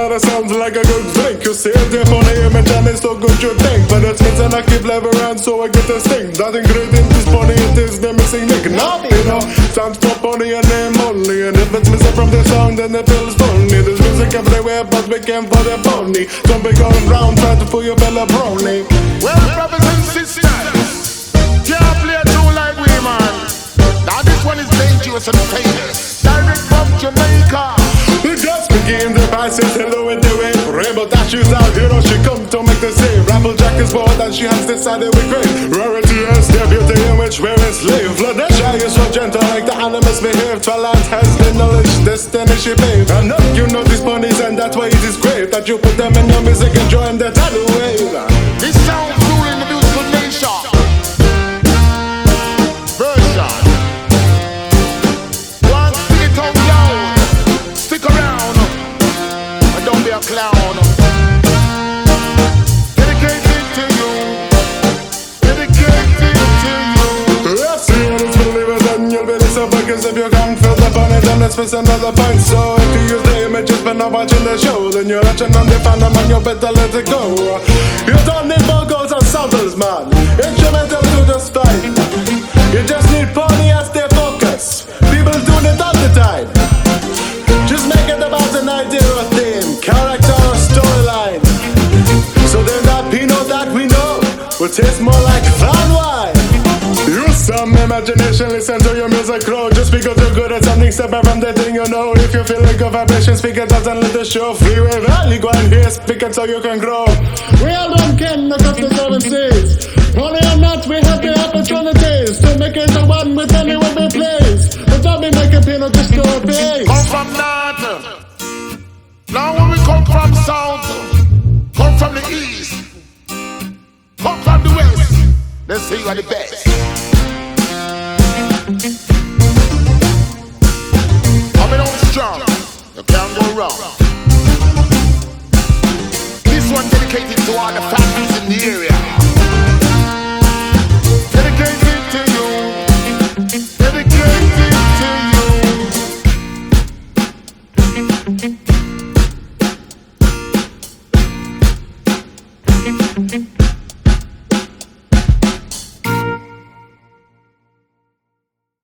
that sounds like a good thing. You see it there for the image and it's so good you think. But it's missing a keep lever and so I get the sting. That ingredient is funny, it is the missing link. Now, you know, sounds for funny and name only. And if it's missing from the song, then it feels funny. There's music everywhere, but we can't for the phony. Don't be going round trying to fool your fella brony. Well, brothers and sisters, can't play a tune like we, man. Now this one is dangerous and famous. Direct from Jamaica. We just begin the prices, hello and do it. Rainbow dashes out, you know she come to make the same. Rapplejack is bored and she has decided we great. Rarity is their beauty in which we're enslaved. Fluttershy is so gentle like the animals behave. Twilight has the knowledge, destiny she paved. And up you know these bunnies and that's why it is great that you put them in your music and join the tidal wave. This sound ruling the musical nation. Version. One, sing it out loud. Stick around. And don't be a clown. Dedicated to you. Dedicated to you. Let's see it, it's believers and you'll be disappointed. Cause if you can't feel the funny, then let's face another point. So if you use the images but not watching the show, then you're watching on the fandom and you better let it go. You don't need vocals and samples, man. Instrumental to just fine. You just need funny and stay focused. People do it all the time. Just make it about an idea or theme, character or storyline. So then that Pinot that we know will taste more like fine wine. Use some imagination, listen to your music grow. Just because you're good at something, step out from the thing you know. If you feel like a vibration, speak it out and let the show freeway valley. Go and hear, speak it so you can grow. We all don't can look up the 7 seas. Only or not, we have the opportunities to make it the one with anyone we please. But don't be making Pinot just go a base. Come from north. Now when we come from south, come from the east, come from the west, let's say you are the best. Coming on strong, you can't go wrong. This one dedicated to all the families in the area.